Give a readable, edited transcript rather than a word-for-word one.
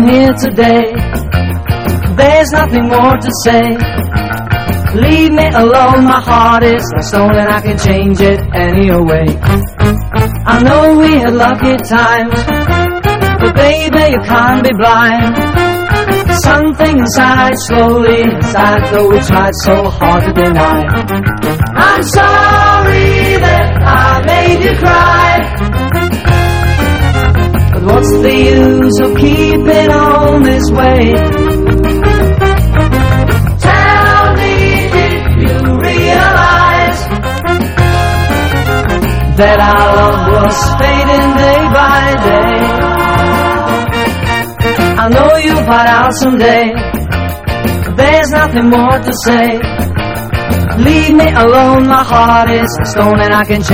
here today. There's nothing more to say. Leave me alone, my heart is like stone and I can change it any way. I know we had lucky times, but baby you can't be blind. Something inside slowly inside, though we tried so hard to deny. I'm sorry that I made you cry, but what's the use of keeping on this way? Tell me if you realize that our love was fading day by day. I know you'll find out someday. There's nothing more to say. Leave me alone, my heart is stone and I can change